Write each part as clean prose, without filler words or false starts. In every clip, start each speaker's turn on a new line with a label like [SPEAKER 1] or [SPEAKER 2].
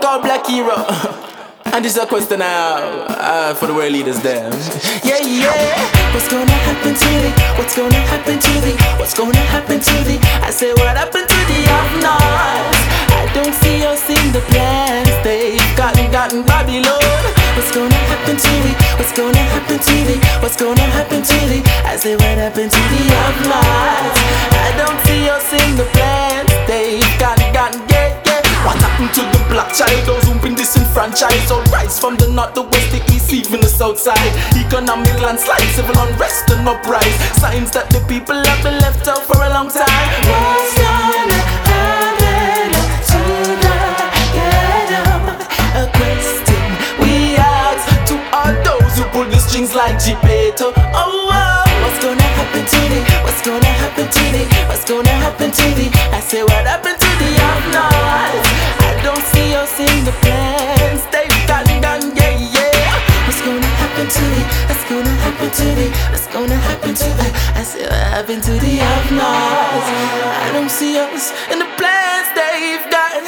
[SPEAKER 1] called Black Hero. And this is a question I have for the world leaders there. Yeah, yeah. What's gonna happen to thee? What's gonna happen to thee? What's gonna happen to thee? I say, what happened to the have-nots? I don't see us in the plans. They've gotten Babylon. What's gonna happen to thee? What's gonna happen to thee? What's gonna happen to thee? I say, what happened to the have-nots? I don't see us in the plans. They've gotten What happened to the black child? Those who've been disenfranchised. All rise from the north, the west, the east, even the south side. Economic landslide, civil unrest and uprise. Signs that the people have been left out for a long time. What's gonna happen to the ghetto? A question we ask to all those who pull the strings like Gepetto. Oh, what's gonna happen to thee? What's gonna happen to thee? What's gonna happen to thee? I say, what happened to the have-nots? I don't see us in the plans. They've gotten done, yeah, yeah. What's gonna happen to thee? What's gonna happen to thee? What's gonna happen to thee? I say, what happened to the have-nots? I don't see us in the plans. They've gotten.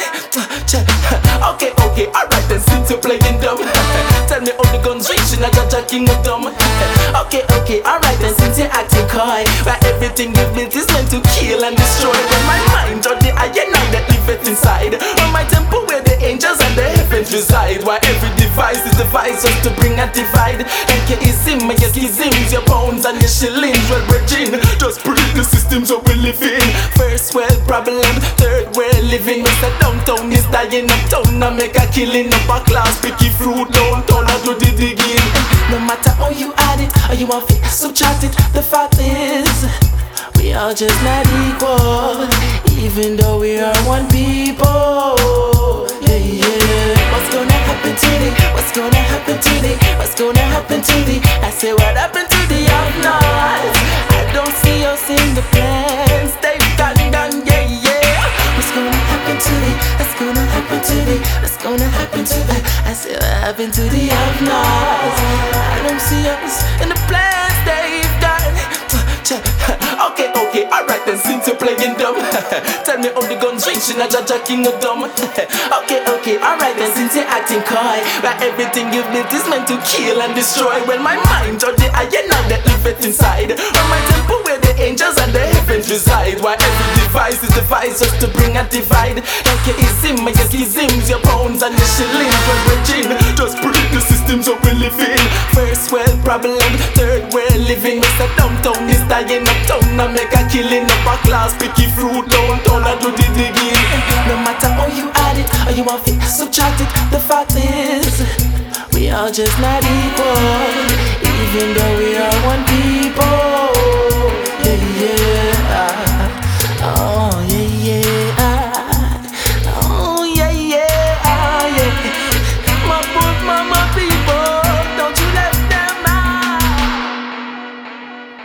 [SPEAKER 1] Okay, alright then, since you're playing dumb, tell me all the guns reaching a Jaja Kingdom. Okay, alright then, since you're acting coy, where everything you built is meant to kill and destroy. When my mind or the I and I that live it inside, on my temple where the angels and the heavens reside. Why every device is devised just to bring a divide. Like your ism and your schisms, your pounds and your shillings. Well, Virgin, just break the systems that we live in. First world problem, third world living. What's the downtown is dying uptown. I make a killing up a class, picky fruit downtown. I do the digging. No matter how you add it, or you want to subtract it, the fact is we are just not equal, even though we are one people. Yeah, yeah. What's gonna happen to thee? What's gonna happen to thee? What's gonna happen to thee? I say, what happened to the have-nots? I don't see us in the plans. They've gotten done, yeah, yeah. What's gonna happen to thee? What's gonna happen to thee? What's gonna happen to thee? I say, what happened to the have-nots? I don't see us in the plans. They've gotten. Okay, alright then, since you're playing dumb, tell me all the guns reaching a Jaja Kingdom. Okay, alright then, since you're acting coy, where everything you've built is meant to kill and destroy. When my mind or the I and I that live it inside, on my temple where the angels and the heavens reside. Why every device is devised just to bring a divide. Like your ism and your schisms, your pounds and your shillings. Well, Virgin, just break the systems that we live in. First world problem, third world living. What's the downtown is dying uptown. I make a killing up a class, picky fruit downtown. I do the digging. No matter how you add it, or you want to subtract it, the fact is we are just not equal, even though we are one people.